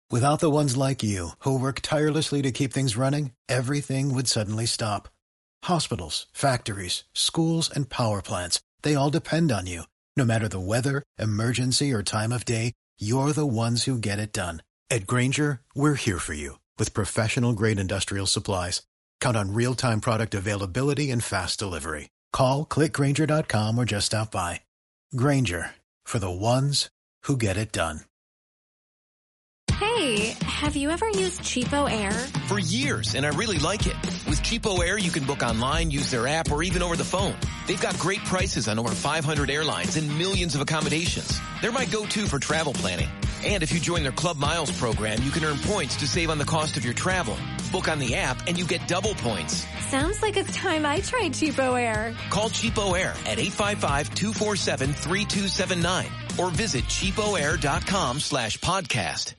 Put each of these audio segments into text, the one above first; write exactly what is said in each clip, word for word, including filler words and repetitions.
Without the ones like you, who work tirelessly to keep things running, everything would suddenly stop. Hospitals, factories, schools, and power plants, they all depend on you. No matter the weather, emergency, or time of day, you're the ones who get it done. At Grainger, we're here for you with professional-grade industrial supplies. Count on real-time product availability and fast delivery. Call, click Grainger dot com, or just stop by. Grainger, for the ones who get it done. Hey, have you ever used Cheapo Air? For years, and I really like it. With Cheapo Air, you can book online, use their app, or even over the phone. They've got great prices on over five hundred airlines and millions of accommodations. They're my go-to for travel planning. And if you join their Club Miles program, you can earn points to save on the cost of your travel. Book on the app, and you get double points. Sounds like it's time I tried Cheapo Air. Call Cheapo Air at eight five five, two four seven, three two seven nine or visit cheapoair.com slash podcast.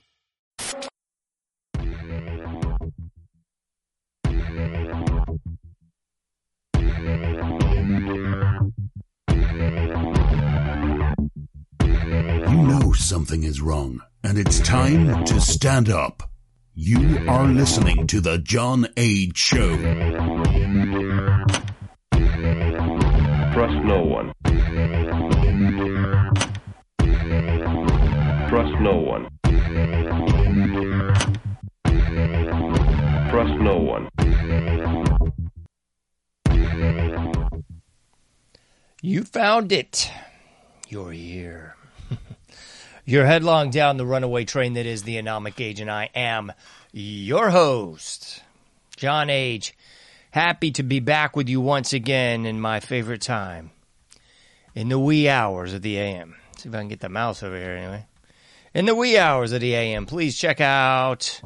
You know something is wrong, and it's time to stand up. You are listening to The John Age Show. Trust no one. Trust no one. Trust no one. You found it. You're here. You're headlong down the runaway train that is the Anomic Age, and I am your host, John Age. Happy to be back with you once again in my favorite time, in the wee hours of the A M. See if I can get the mouse over here anyway. In the wee hours of the A M, please check out,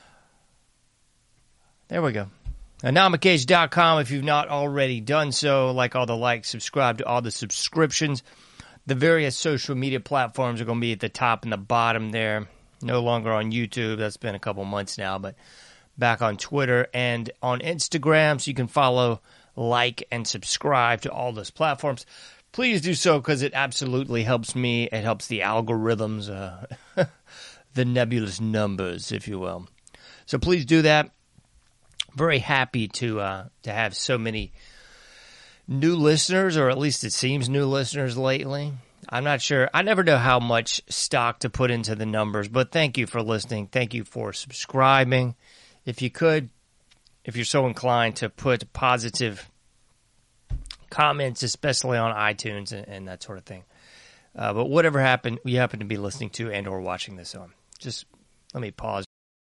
there we go, anomic age dot com if you've not already done so. Like all the likes, subscribe to all the subscriptions. The various social media platforms are going to be at the top and the bottom there. No longer on YouTube. That's been a couple months now, but back on Twitter and on Instagram. So you can follow, like, and subscribe to all those platforms. Please do so because it absolutely helps me. It helps the algorithms, uh, the nebulous numbers, if you will. So please do that. Very happy to uh, to have so many new listeners, or at least it seems new listeners lately. I'm not sure. I never know how much stock to put into the numbers, but thank you for listening. Thank you for subscribing. If you could, if you're so inclined to put positive comments, especially on iTunes and, and that sort of thing. Uh, but whatever happened, you happen to be listening to and or watching this on, just let me pause.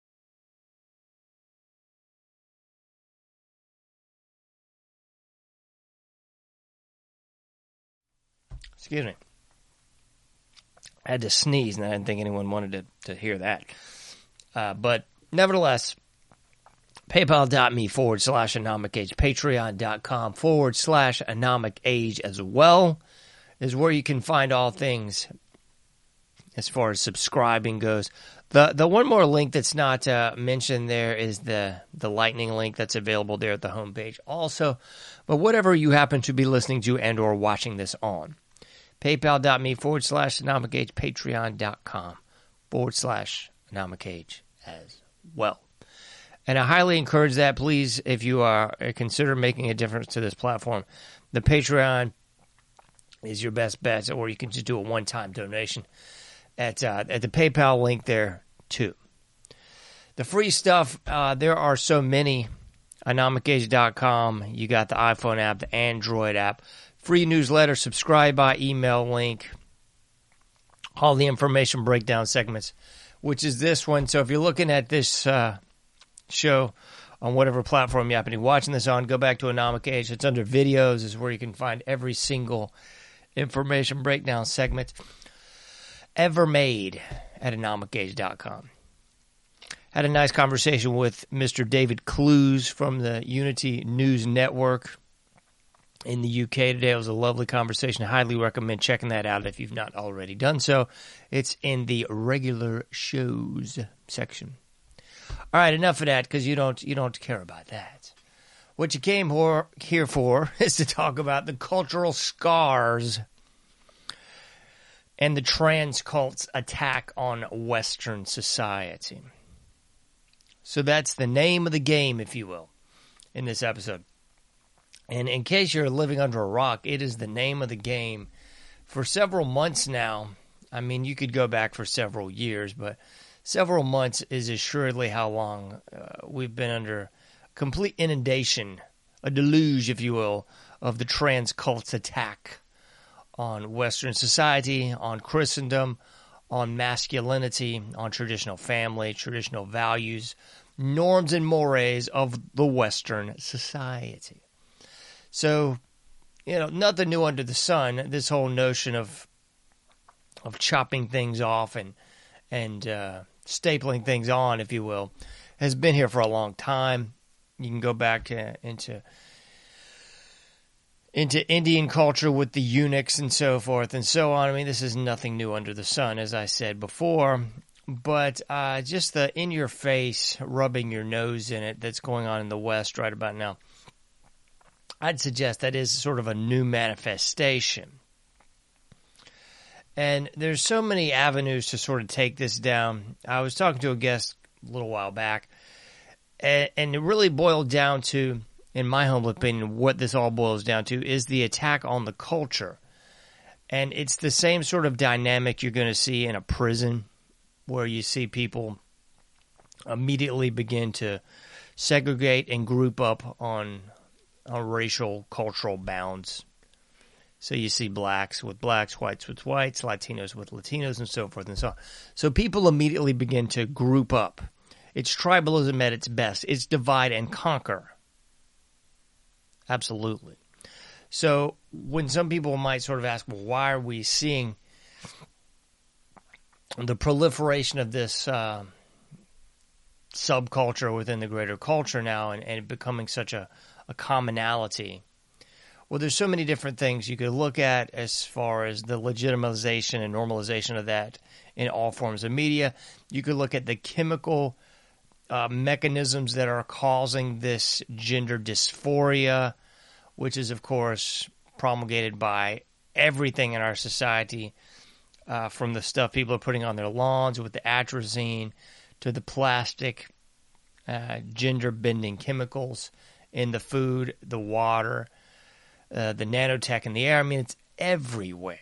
Excuse me. I had to sneeze, and I didn't think anyone wanted to, to hear that. Uh, but nevertheless, paypal.me forward slash anomic age, patreon.com forward slash anomic age as well is where you can find all things as far as subscribing goes. The the one more link that's not uh, mentioned there is the, the lightning link that's available there at the homepage also. But whatever you happen to be listening to and or watching this on, paypal.me forward slash anomic age, patreon.com forward slash anomic age as well. And I highly encourage that. Please, if you are consider making a difference to this platform, the Patreon is your best bet, or you can just do a one-time donation at uh, at the PayPal link there too. The free stuff, uh, there are so many. anomic age dot com, you got the iPhone app, the Android app, free newsletter, subscribe by email link, all the information breakdown segments, which is this one. So if you're looking at this uh, show on whatever platform you happen to be watching this on, go back to Anomic Age. It's under videos, is where you can find every single information breakdown segment ever made at anomic age dot com. Had a nice conversation with Mister David Clues from the Unity News Network in the U K today. It was a lovely conversation. I highly recommend checking that out if you've not already done so. It's in the regular shows section. All right, enough of that because you don't you don't care about that. What you came for, here for is to talk about the cultural scars and the trans cult's attack on Western society. So that's the name of the game, if you will, in this episode. And in case you're living under a rock, it is the name of the game for several months now. I mean, you could go back for several years, but several months is assuredly how long uh, we've been under complete inundation, a deluge, if you will, of the trans cult's attack on Western society, on Christendom, on masculinity, on traditional family, traditional values, norms and mores of the Western society. So, you know, nothing new under the sun. This whole notion of of chopping things off and and uh, stapling things on, if you will, has been here for a long time. You can go back uh, into into Indian culture with the eunuchs and so forth and so on. I mean, this is nothing new under the sun, as I said before. But uh, just the in-your-face, rubbing your nose in it that's going on in the West right about now, I'd suggest that is sort of a new manifestation. And there's so many avenues to sort of take this down. I was talking to a guest a little while back, and, and it really boiled down to, in my humble opinion, what this all boils down to is the attack on the culture. And it's the same sort of dynamic you're going to see in a prison, where you see people immediately begin to segregate and group up on, on racial, cultural bounds. So you see blacks with blacks, whites with whites, Latinos with Latinos, and so forth and so on. So people immediately begin to group up. It's tribalism at its best. It's divide and conquer. Absolutely. So when some people might sort of ask, well, why are we seeing the proliferation of this uh, subculture within the greater culture now and, and becoming such a, a commonality? Well, there's so many different things you could look at as far as the legitimization and normalization of that in all forms of media. You could look at the chemical uh, mechanisms that are causing this gender dysphoria, which is, of course, promulgated by everything in our society, uh, from the stuff people are putting on their lawns with the atrazine to the plastic uh, gender-bending chemicals in the food, the water, uh, the nanotech in the air. I mean, it's everywhere.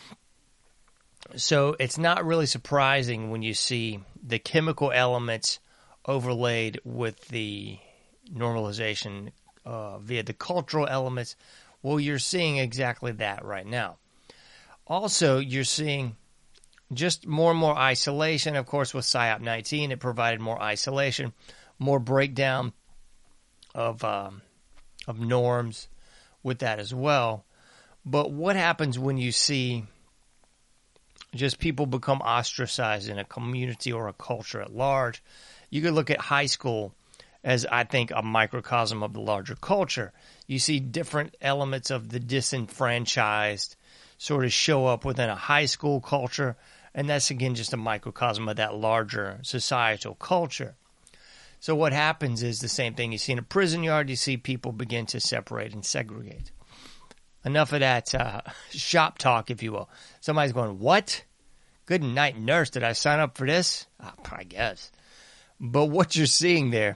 So it's not really surprising when you see the chemical elements overlaid with the normalization uh, via the cultural elements. Well, you're seeing exactly that right now. Also, you're seeing just more and more isolation. Of course, with PSYOP nineteen, it provided more isolation, more breakdown of um, of norms with that as well. But what happens when you see just people become ostracized in a community or a culture at large? You could look at high school as, I think, a microcosm of the larger culture. You see different elements of the disenfranchised sort of show up within a high school culture, and that's, again, just a microcosm of that larger societal culture. So what happens is the same thing you see in a prison yard. You see people begin to separate and segregate. Enough of that uh, shop talk, if you will. Somebody's going, what? Good night, nurse. Did I sign up for this? Oh, I guess. But what you're seeing there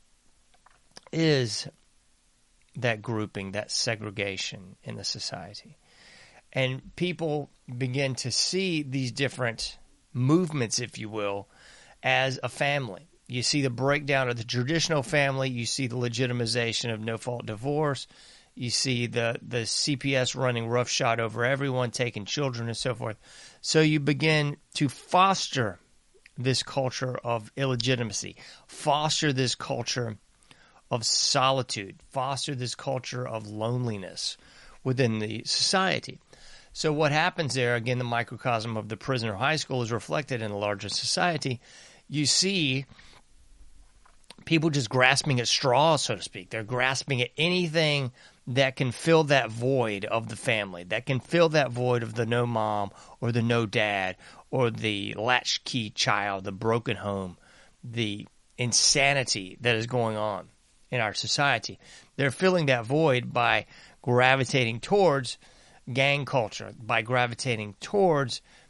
is that grouping, that segregation in the society. And people begin to see these different movements, if you will, as a family. You see the breakdown of the traditional family. You see the legitimization of no-fault divorce. You see the, the C P S running roughshod over everyone, taking children and so forth. So you begin to foster this culture of illegitimacy, foster this culture of solitude, foster this culture of loneliness within the society. So what happens there, again, the microcosm of the prison or high school is reflected in a larger society. You see people just grasping at straws, so to speak. They're grasping at anything that can fill that void of the family, that can fill that void of the no mom or the no dad or the latchkey child, the broken home, the insanity that is going on in our society. They're filling that void by gravitating towards gang culture, by gravitating towards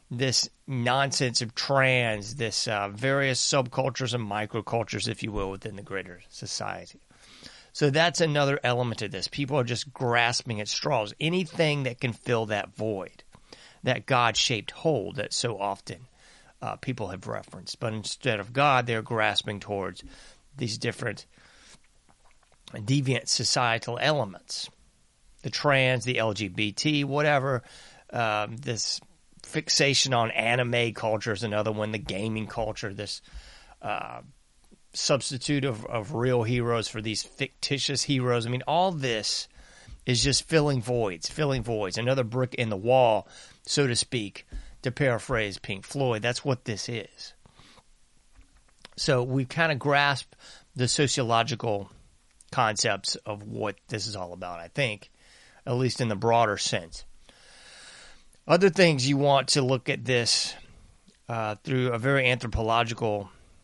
this nonsense of trans, this uh, various subcultures and microcultures, if you will, within the greater society. So that's another element of this. People are just grasping at straws. Anything that can fill that void, that God-shaped hole that so often uh, people have referenced. But instead of God, they're grasping towards these different deviant societal elements. The trans, the L G B T, whatever. Um, this fixation on anime culture is another one. The gaming culture, this uh, substitute of, of real heroes for these fictitious heroes. I mean, all this is just filling voids, filling voids. Another brick in the wall, so to speak, to paraphrase Pink Floyd. That's what this is. So we kind of grasp the sociological concepts of what this is all about, I think, at least in the broader sense. Other things you want to look at this uh, through a very anthropological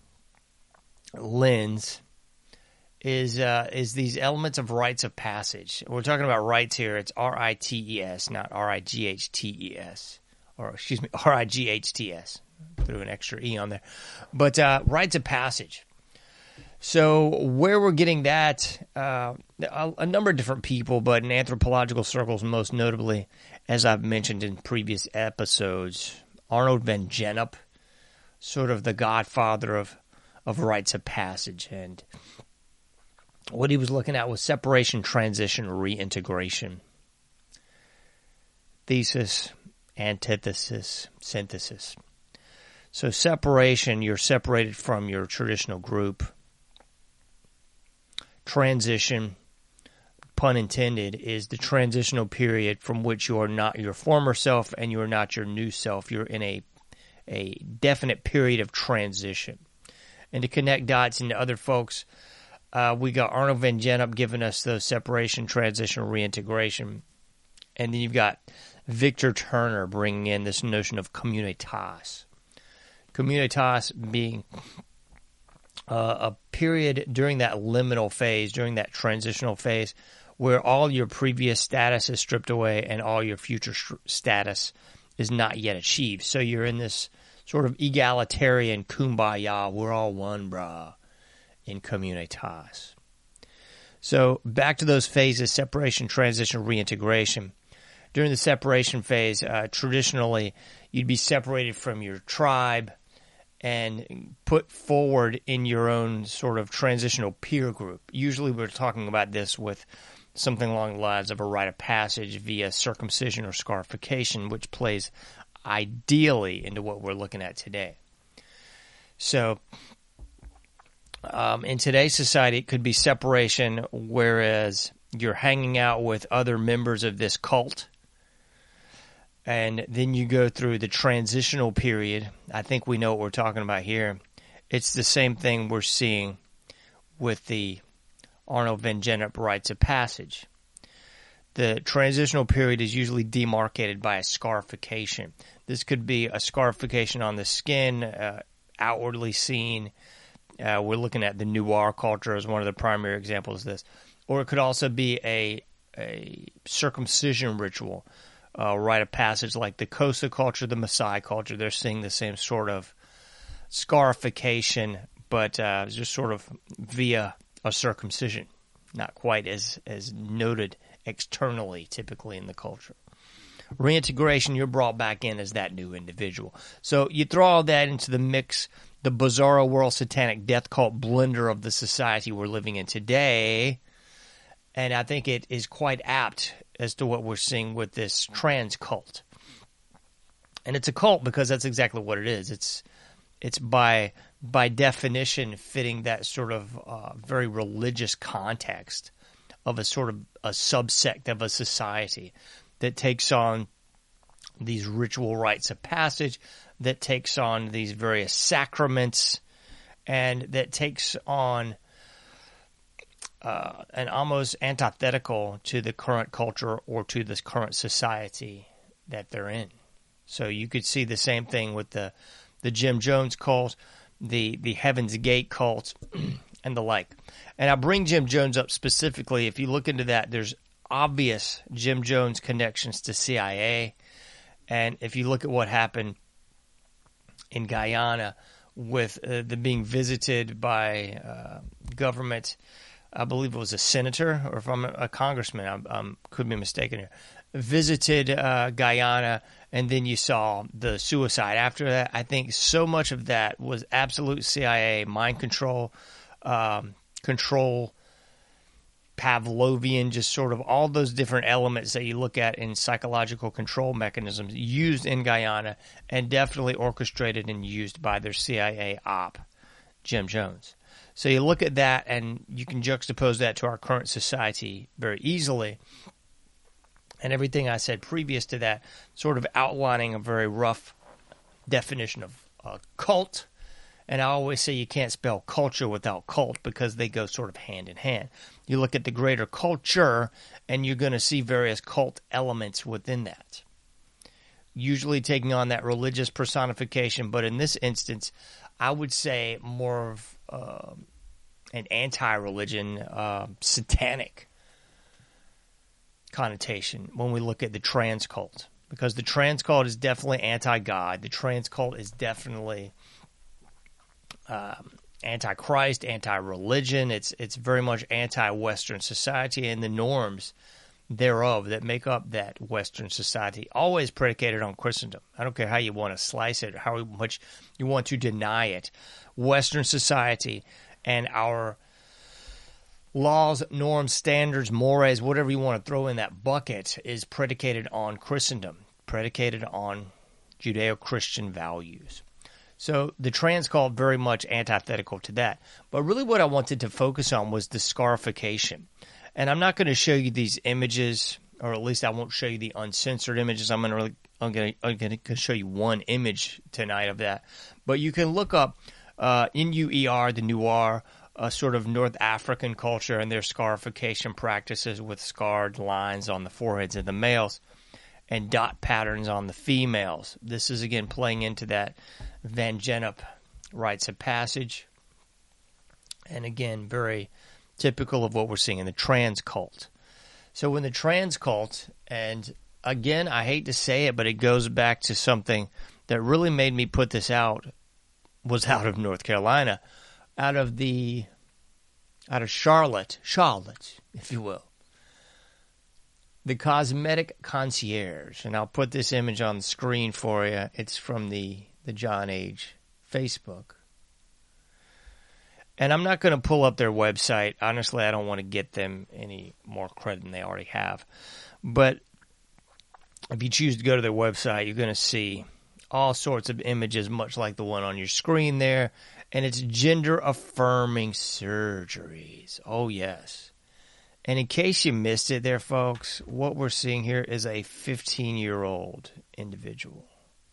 lens is uh, is these elements of rites of passage. We're talking about rites here. It's R I T E S, not R I G H T E S. Or, excuse me, R I G H T S. Threw an extra E on there. But uh, rites of passage. So where we're getting that, uh, a, a number of different people, but in anthropological circles most notably, as I've mentioned in previous episodes, Arnold van Gennep, sort of the godfather of, of rites of passage. And what he was looking at was separation, transition, reintegration. Thesis, antithesis, synthesis. So separation, you're separated from your traditional group. Transition, pun intended, is the transitional period from which you are not your former self and you are not your new self. You're in a a definite period of transition. And to connect dots into other folks, uh, we got Arnold van Gennep giving us the separation, transition, reintegration. And then you've got Victor Turner bringing in this notion of communitas. Communitas being Uh, a period during that liminal phase, during that transitional phase, where all your previous status is stripped away and all your future st- status is not yet achieved. So you're in this sort of egalitarian kumbaya, we're all one, brah, in communitas. So back to those phases, separation, transition, reintegration. During the separation phase, uh, traditionally, you'd be separated from your tribe and put forward in your own sort of transitional peer group. Usually we're talking about this with something along the lines of a rite of passage via circumcision or scarification, which plays ideally into what we're looking at today. So um, in today's society, it could be separation, whereas you're hanging out with other members of this cult. And then you go through the transitional period. I think we know what we're talking about here. It's the same thing we're seeing with the Arnold van Gennep rites of passage. The transitional period is usually demarcated by a scarification. This could be a scarification on the skin, uh, outwardly seen. Uh, we're looking at the noir culture as one of the primary examples of this. Or it could also be a, a circumcision ritual. Uh, rite of passage like the Xhosa culture, the Maasai culture. They're seeing the same sort of scarification, but uh, just sort of via a circumcision. Not quite as, as noted externally, typically in the culture. Reintegration, you're brought back in as that new individual. So you throw all that into the mix, the bizarro world satanic death cult blender of the society we're living in today, and I think it is quite apt as to what we're seeing with this trans cult. And it's a cult because that's exactly what it is. It's it's by by definition fitting that sort of uh, very religious context of a sort of a subsect of a society that takes on these ritual rites of passage, that takes on these various sacraments, and that takes on Uh, and almost antithetical to the current culture or to this current society that they're in. So you could see the same thing with the the Jim Jones cult, the, the Heaven's Gate cult, and the like. And I bring Jim Jones up specifically. If you look into that, there's obvious Jim Jones connections to C I A. And if you look at what happened in Guyana with uh, the being visited by uh, government. I believe it was a senator, or if I'm a congressman, I um, could be mistaken here, visited uh, Guyana, and then you saw the suicide after that. I think so much of that was absolute C I A, mind control, um, control, Pavlovian, just sort of all those different elements that you look at in psychological control mechanisms used in Guyana, and definitely orchestrated and used by their C I A op, Jim Jones. So you look at that, and you can juxtapose that to our current society very easily. And everything I said previous to that, sort of outlining a very rough definition of uh, cult. And I always say you can't spell culture without cult, because they go sort of hand in hand. You look at the greater culture, and you're going to see various cult elements within that, usually taking on that religious personification. But in this instance, I would say more of uh, an anti-religion, uh, satanic connotation when we look at the trans cult, because the trans cult is definitely anti-God. The trans cult is definitely um, anti-Christ, anti-religion. It's it's very much anti-Western society and the norms thereof that make up that Western society, always predicated on Christendom. I don't care how you want to slice it or how much you want to deny it. Western society and our laws, norms, standards, mores, whatever you want to throw in that bucket, is predicated on Christendom, predicated on Judeo-Christian values. So the trans cult very much antithetical to that. But really what I wanted to focus on was the scarification. And I'm not going to show you these images, or at least I won't show you the uncensored images. I'm going to really, I'm going to, I'm going to show you one image tonight of that. But you can look up uh, N U E R, the Nuer, a sort of North African culture, and their scarification practices with scarred lines on the foreheads of the males and dot patterns on the females. This is, again, playing into that Van Gennep rites of passage. And, again, very typical of what we're seeing in the trans cult. So when the trans cult, and again, I hate to say it, but it goes back to something that really made me put this out, was out of North Carolina, out of the, out of Charlotte, Charlotte, if you will. The Cosmetic Concierge, and I'll put this image on the screen for you. It's from the, the John Age Facebook. And I'm not going to pull up their website. Honestly, I don't want to get them any more credit than they already have. But if you choose to go to their website, you're going to see all sorts of images, much like the one on your screen there. And it's gender-affirming surgeries. Oh, yes. And in case you missed it there, folks, what we're seeing here is a fifteen-year-old individual.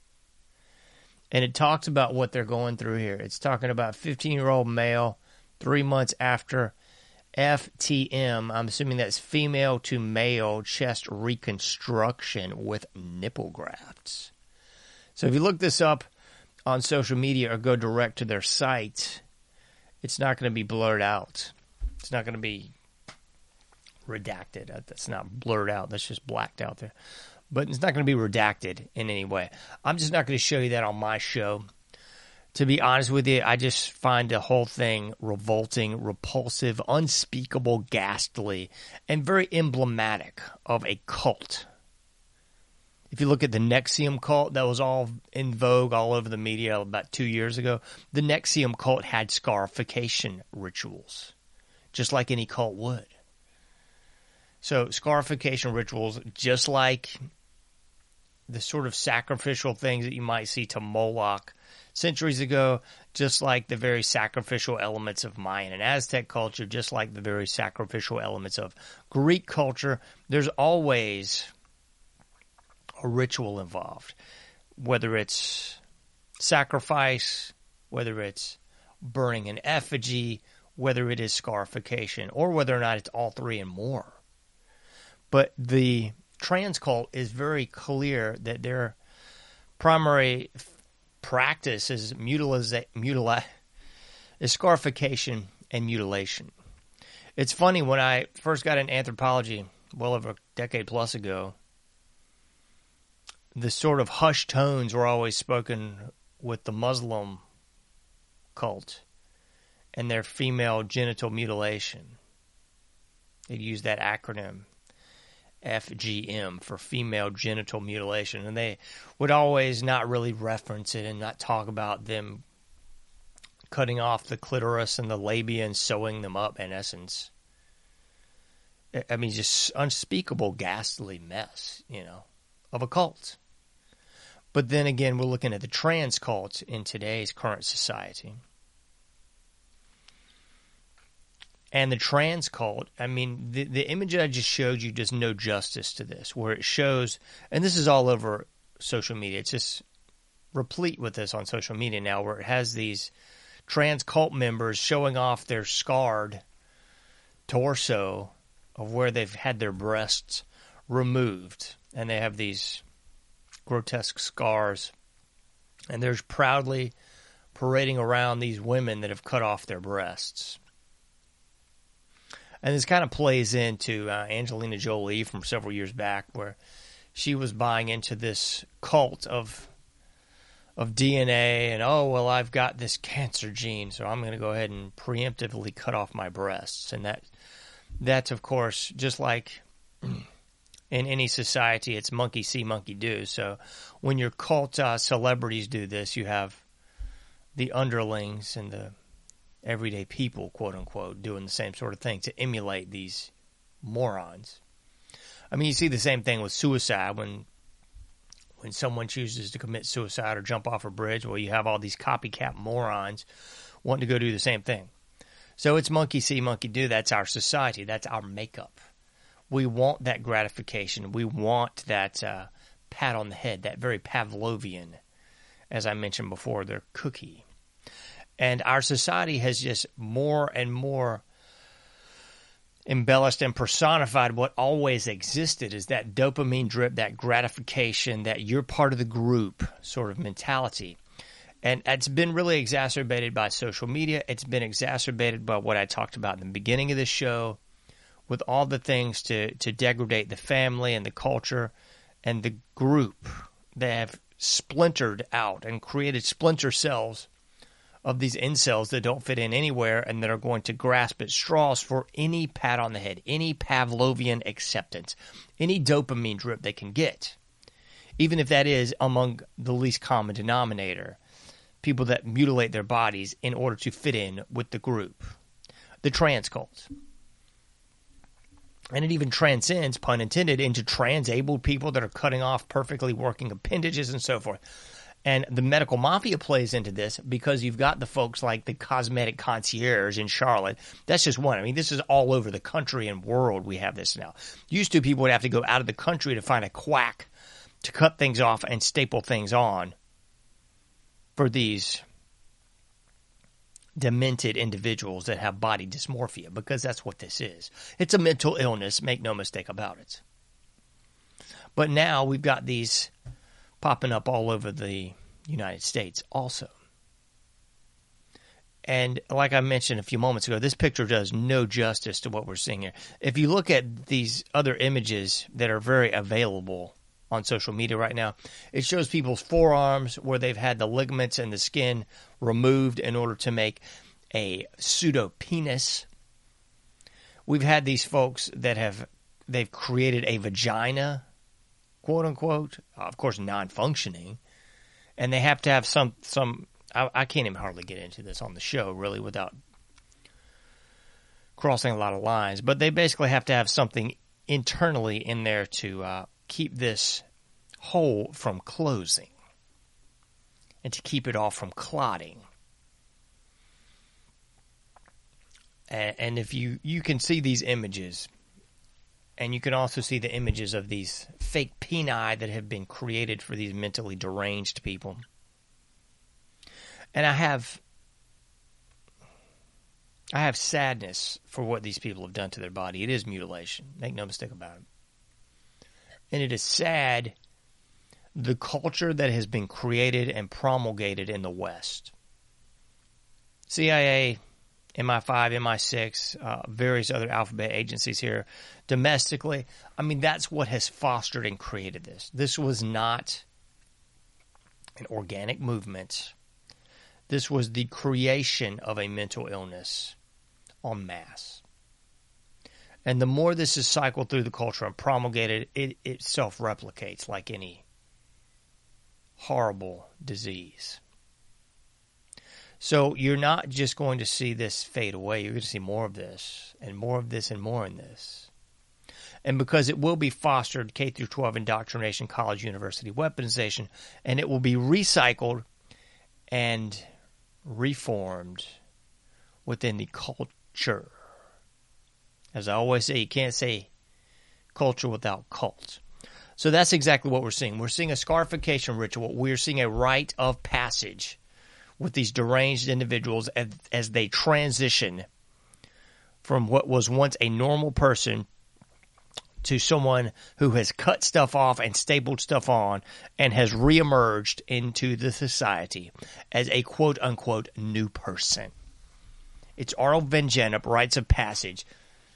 And it talks about what they're going through here. It's talking about fifteen-year-old male, three months after F T M. I'm assuming that's female to male chest reconstruction with nipple grafts. So if you look this up on social media or go direct to their site, it's not going to be blurred out. It's not going to be redacted. That's not blurred out. That's just blacked out there. But it's not going to be redacted in any way. I'm just not going to show you that on my show. To be honest with you, I just find the whole thing revolting, repulsive, unspeakable, ghastly, and very emblematic of a cult. If you look at the N X I V M cult, that was all in vogue all over the media about two years ago. The N X I V M cult had scarification rituals, just like any cult would. So scarification rituals, just like the sort of sacrificial things that you might see to Moloch centuries ago, just like the very sacrificial elements of Mayan and Aztec culture, just like the very sacrificial elements of Greek culture, there's always a ritual involved, whether it's sacrifice, whether it's burning an effigy, whether it is scarification, or whether or not it's all three and more. But the trans cult is very clear that their primary practice is mutiliza- mutila- is scarification and mutilation. It's funny, when I first got in anthropology, well over a decade plus ago, the sort of hushed tones were always spoken with the Muslim cult and their female genital mutilation. They use that acronym F G M for female genital mutilation, and they would always not really reference it and not talk about them cutting off the clitoris and the labia and sewing them up, in essence. I mean, just unspeakable, ghastly mess, you know, of a cult. But then again, we're looking at the trans cult in today's current society. And the trans cult, I mean, the, the image that I just showed you does no justice to this, where it shows, and this is all over social media, it's just replete with this on social media now, where it has these trans cult members showing off their scarred torso of where they've had their breasts removed. And they have these grotesque scars. And they're proudly parading around these women that have cut off their breasts. And this kind of plays into uh, Angelina Jolie from several years back, where she was buying into this cult of of D N A, and, oh, well, I've got this cancer gene, so I'm going to go ahead and preemptively cut off my breasts. And that that's, of course, just like in any society, it's monkey see, monkey do. So when your cult uh, celebrities do this, you have the underlings and the everyday people, quote unquote, doing the same sort of thing to emulate these morons. I mean, you see the same thing with suicide. When when someone chooses to commit suicide or jump off a bridge, well, you have all these copycat morons wanting to go do the same thing. So it's monkey see, monkey do. That's our society. That's our makeup. We want that gratification. We want that uh, pat on the head, that very Pavlovian, as I mentioned before, their cookie. And our society has just more and more embellished and personified what always existed, is that dopamine drip, that gratification, that you're part of the group sort of mentality. And it's been really exacerbated by social media. It's been exacerbated by what I talked about in the beginning of this show, with all the things to, to degrade the family and the culture and the group. They have splintered out and created splinter cells of these incels that don't fit in anywhere and that are going to grasp at straws for any pat on the head, any Pavlovian acceptance, any dopamine drip they can get, even if that is among the least common denominator, people that mutilate their bodies in order to fit in with the group, the trans cult. And it even transcends, pun intended, into trans-abled people that are cutting off perfectly working appendages and so forth. And the medical mafia plays into this because you've got the folks like the cosmetic concierge in Charlotte. That's just one. I mean, this is all over the country and world we have this now. Used to, people would have to go out of the country to find a quack to cut things off and staple things on for these demented individuals that have body dysmorphia, because that's what this is. It's a mental illness, make no mistake about it. But now we've got these popping up all over the United States also. And like I mentioned a few moments ago, this picture does no justice to what we're seeing here. If you look at these other images that are very available on social media right now, it shows people's forearms where they've had the ligaments and the skin removed in order to make a pseudo penis. We've had these folks that have, they've created a vagina, quote unquote, of course non-functioning, and they have to have some, some I, I can't even hardly get into this on the show really without crossing a lot of lines, but they basically have to have something internally in there to uh, keep this hole from closing and to keep it off from clotting. And, and if you, you can see these images, and you can also see the images of these fake peni that have been created for these mentally deranged people. And I have I have sadness for what these people have done to their body. It is mutilation. Make no mistake about it. And it is sad, the culture that has been created and promulgated in the West. C I A, M I five, M I six, uh, various other alphabet agencies here domestically. I mean, that's what has fostered and created this. This was not an organic movement. This was the creation of a mental illness en masse. And the more this is cycled through the culture and promulgated, it itself replicates like any horrible disease. So you're not just going to see this fade away. You're going to see more of this and more of this and more in this. And because it will be fostered, K through twelve indoctrination, college, university weaponization, and it will be recycled and reformed within the culture. As I always say, you can't say culture without cult. So that's exactly what we're seeing. We're seeing a scarification ritual. We're seeing a rite of passage with these deranged individuals as, as they transition from what was once a normal person to someone who has cut stuff off and stapled stuff on and has reemerged into the society as a quote-unquote new person. It's Arnold Van Gennep, rites of passage.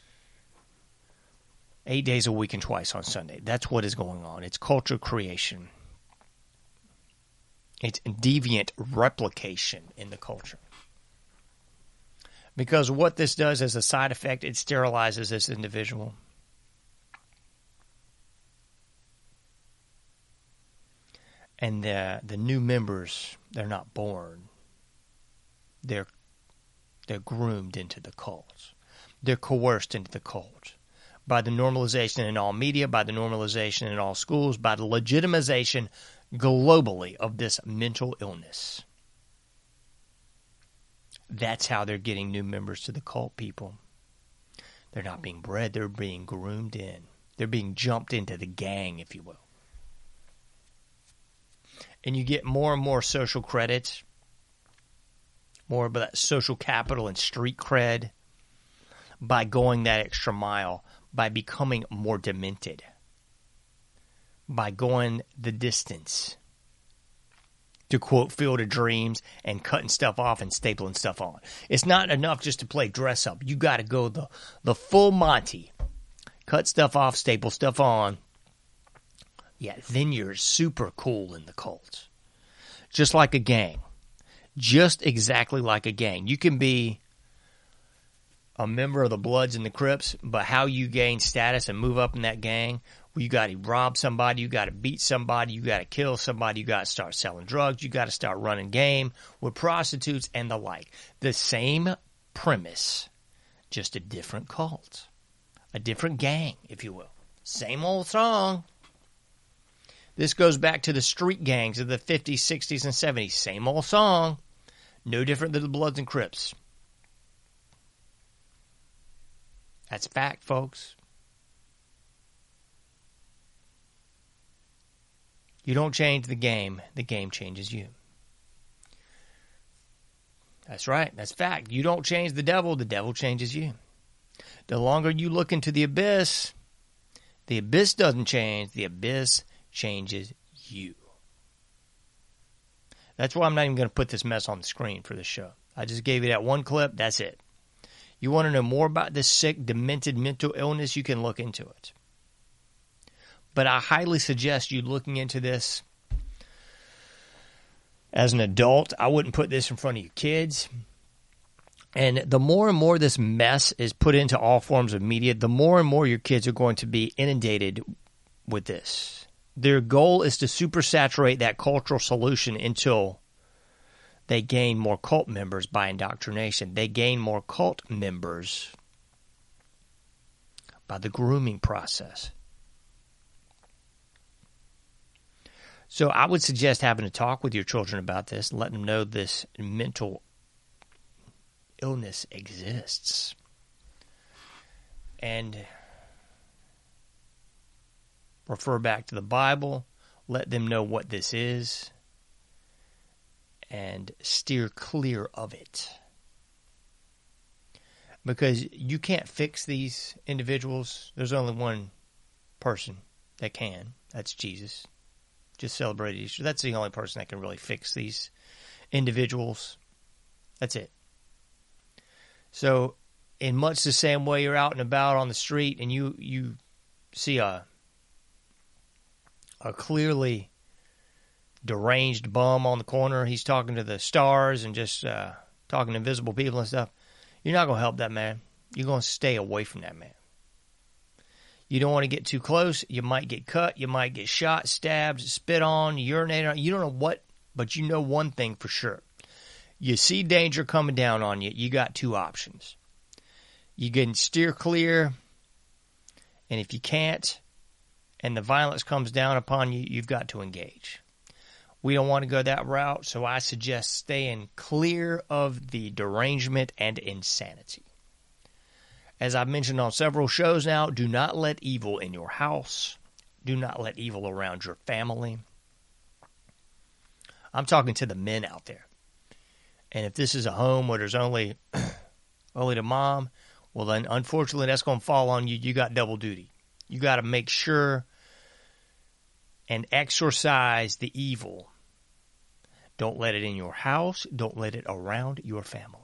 Eight days a week and twice on Sunday. That's what is going on. It's culture creation. It's deviant replication in the culture. Because what this does as a side effect, it sterilizes this individual. And the, the new members, they're not born. They're, they're groomed into the cult. They're coerced into the cult. By the normalization in all media, by the normalization in all schools, by the legitimization globally of this mental illness. That's how they're getting new members to the cult, people. They're not being bred, they're being groomed in. They're being jumped into the gang, if you will. And you get more and more social credit, more of that social capital and street cred by going that extra mile, by becoming more demented, by going the distance, to quote Field of Dreams, and cutting stuff off and stapling stuff on. It's not enough just to play dress up. You got to go the, the full Monty. Cut stuff off, staple stuff on. Yeah, then you're super cool in the cult. Just like a gang. Just exactly like a gang. You can be a member of the Bloods and the Crips, but how you gain status and move up in that gang, well, you got to rob somebody, you got to beat somebody, you got to kill somebody, you got to start selling drugs, you got to start running game with prostitutes and the like. The same premise, just a different cult. A different gang, if you will. Same old song. This goes back to the street gangs of the fifties, sixties, and seventies. Same old song. No different than the Bloods and Crips. That's fact, folks. You don't change the game, the game changes you. That's right, that's fact. You don't change the devil, the devil changes you. The longer you look into the abyss, the abyss doesn't change, the abyss changes you. That's why I'm not even going to put this mess on the screen for this show. I just gave you that one clip, that's it. You want to know more about this sick, demented mental illness, you can look into it. But I highly suggest you looking into this as an adult. I wouldn't put this in front of your kids. And the more and more this mess is put into all forms of media, the more and more your kids are going to be inundated with this. Their goal is to supersaturate that cultural solution until they gain more cult members by indoctrination. They gain more cult members by the grooming process. So I would suggest having a talk with your children about this, letting them know this mental illness exists. And refer back to the Bible, let them know what this is, and steer clear of it. Because you can't fix these individuals. There's only one person that can. That's Jesus. Just celebrated Easter. That's the only person that can really fix these individuals. That's it. So, in much the same way you're out and about on the street and you, you see a, a clearly deranged bum on the corner. He's talking to the stars and just uh, talking to invisible people and stuff. You're not going to help that man. You're going to stay away from that man. You don't want to get too close. You might get cut. You might get shot, stabbed, spit on, urinated on. You don't know what, but you know one thing for sure. You see danger coming down on you. You got two options. You can steer clear, and if you can't, and the violence comes down upon you, you've got to engage. We don't want to go that route, so I suggest staying clear of the derangement and insanity. As I've mentioned on several shows now, do not let evil in your house. Do not let evil around your family. I'm talking to the men out there. And if this is a home where there's only, only the mom, well then unfortunately that's going to fall on you. You got double duty. You got to make sure and exorcise the evil. Don't let it in your house. Don't let it around your family.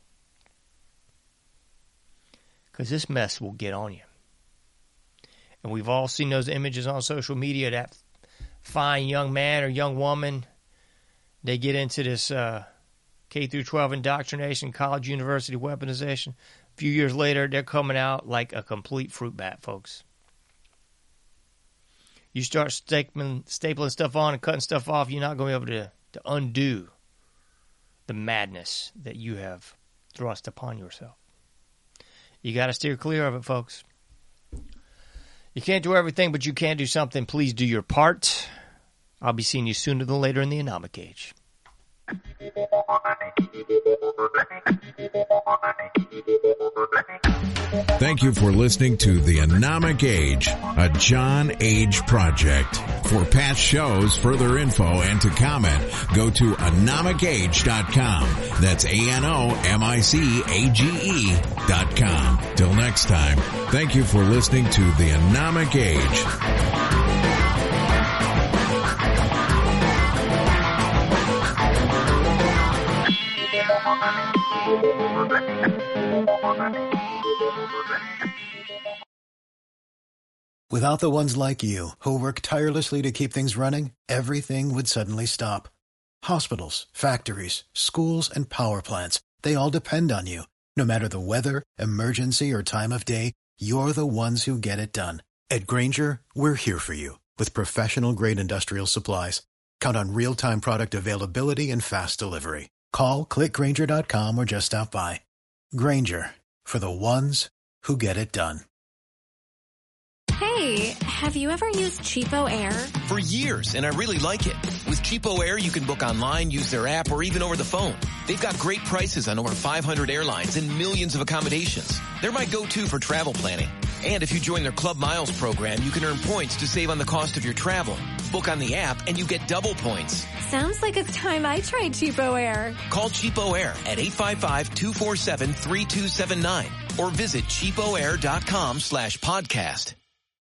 Because this mess will get on you. And we've all seen those images on social media, that fine young man or young woman, they get into this uh, K through twelve indoctrination, college, university weaponization. A few years later, they're coming out like a complete fruit bat, folks. You start stapling, stapling stuff on and cutting stuff off, you're not going to be able to, to undo the madness that you have thrust upon yourself. You got to steer clear of it, folks. You can't do everything, but you can do something. Please do your part. I'll be seeing you sooner than later in the Anomic Age. Thank you for listening to the Anomic Age, a John Age project. For past shows, further info, and to comment, go to anomic age dot com. That's A N O M I C A G E dot com. Till next time, thank you for listening to the Anomic Age. Without the ones like you, who work tirelessly to keep things running, everything would suddenly stop. Hospitals, factories, schools, and power plants, they all depend on you. No matter the weather, emergency, or time of day, you're the ones who get it done. At Grainger, we're here for you with professional-grade industrial supplies. Count on real-time product availability and fast delivery. Call, click Grainger dot com, or just stop by. Grainger, for the ones who get it done. Hey, have you ever used Cheapo Air? For years, and I really like it. With Cheapo Air, you can book online, use their app, or even over the phone. They've got great prices on over five hundred airlines and millions of accommodations. They're my go-to for travel planning. And if you join their Club Miles program, you can earn points to save on the cost of your travel. Book on the app, and you get double points. Sounds like it's time I tried Cheapo Air. Call Cheapo Air at eight five five, two four seven, three two seven nine or visit cheapoair dot com slash podcast.